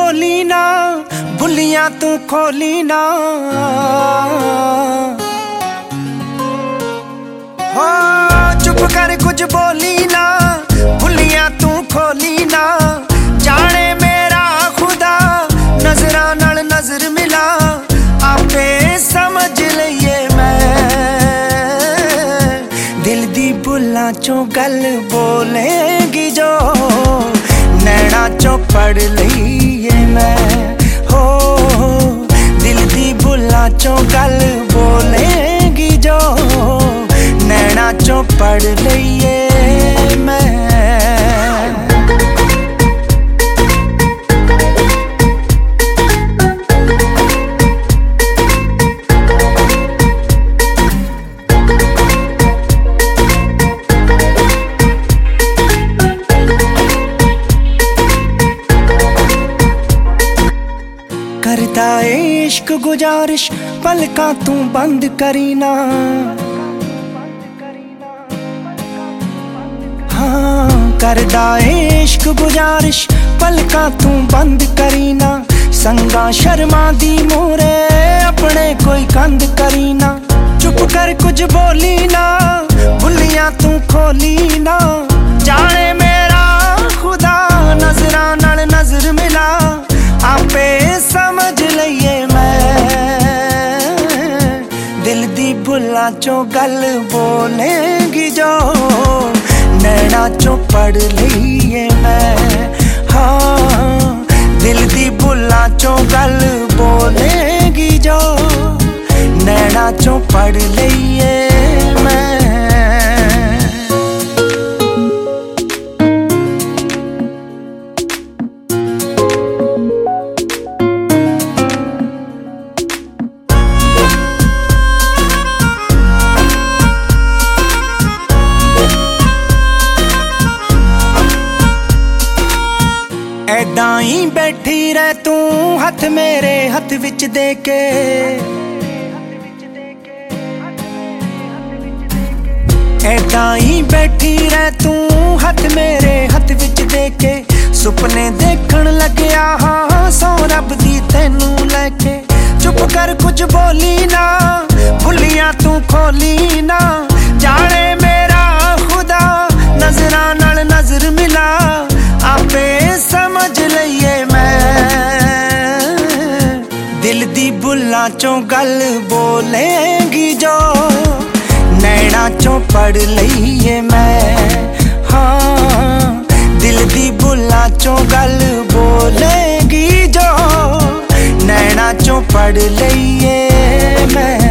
बोली ना, बुलियां तू खोली ना। हो चुप कर कुछ बोली ना, बुलियां तू खोली ना। जाने मेरा खुदा नजरा नाल नजर मिला, आपे समझ लईए मैं। दिल दी बुल्लां चों गल बोलेगी जो, नैना चों पढ़ लईए मैं। हो दिल दी बुल्लां चों गल बोलेगी जो, नैना चों पढ़ लईए मैं। करदा इश्क गुजारिश पलकां तू बंद करी ना। हाँ करदा इश्क गुजारिश पलकां तू बंद करी ना। संगा शर्मा दी मोरे अपने कोई कंध करी ना। चुप कर कुछ बोली ना, बुलियां तू खोली ना। जाने मेरा खुदा नजरा नाल नजर मिला, आपे समझ लईए मैं। दिल दी बुल्लां चों गल बोलेगी जो, नैना चों पढ़ लईए मैं। हाँ दिल दी बुल्लां चों गल बोलेगी जो, नैना चों पढ़ लईए मैं। ऐदां ही बैठी रह तू हथ मेरे हथ विच दे के। ऐदां ही बैठी रह तू हथ मेरे हथ विच दे के। सुपने देखण लग्या हाँ सौ रब दी तैनू लैके। चुप कर कुछ बोली ना, बुलियां तू खोली ना। जाने मेरा खुदा नजरा नाल नजर मिला, आपे समझ लईए मैं। दिल दी बुल्लां चों गल बोलेगी जो, नैना चों पढ़ लईए मैं। हाँ दिल दी बुल्लां चों गल बोलेगी जो, नैना चों पढ़ लईए मैं।